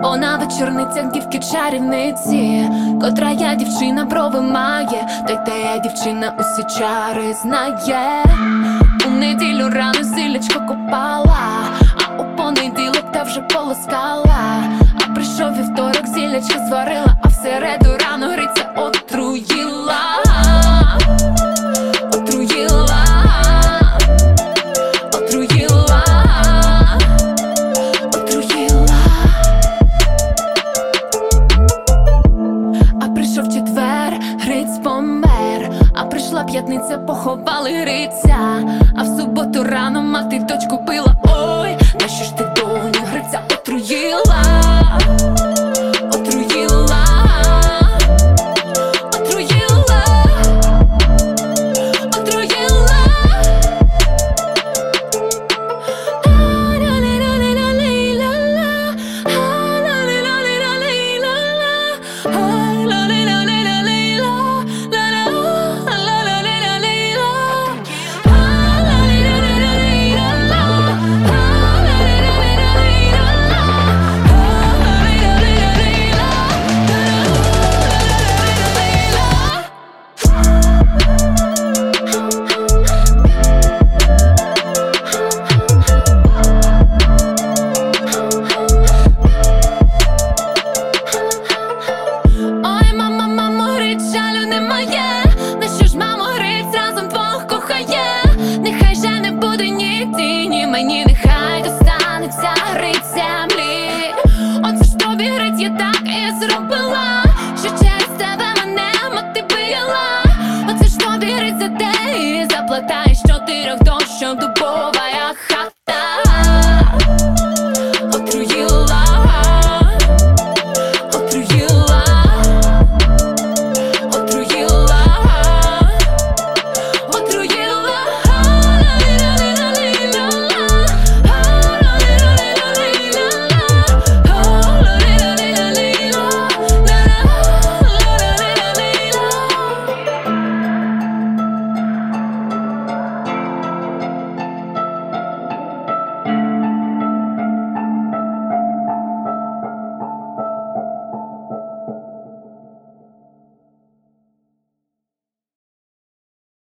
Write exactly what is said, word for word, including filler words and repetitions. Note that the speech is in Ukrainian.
Вона вечорниця дівки чарівниці, котра я дівчина брови має, та й та дівчина усі чари знає. У неділю рано зілячко копала, а у понеділок та вже полоскала. А прийшов вівторок, зілячко зварила, а в середу рано гриця отруїла. Отруїла, отруїла, отруїла. А прийшов четвер, гриць помер, а прийшла п'ятниця, поховали гриця. А в суботу рано мати дочку пила. Ой, нащо ж ти, доню, гриця отруїла? Отруїла, отруїла, отруїла. Мені нехай достанеться гриця землі. Оце ж тобі, гриць, я так і зробила, що через тебе мене мати била. Оце ж тобі, гриць, за те і заплатай.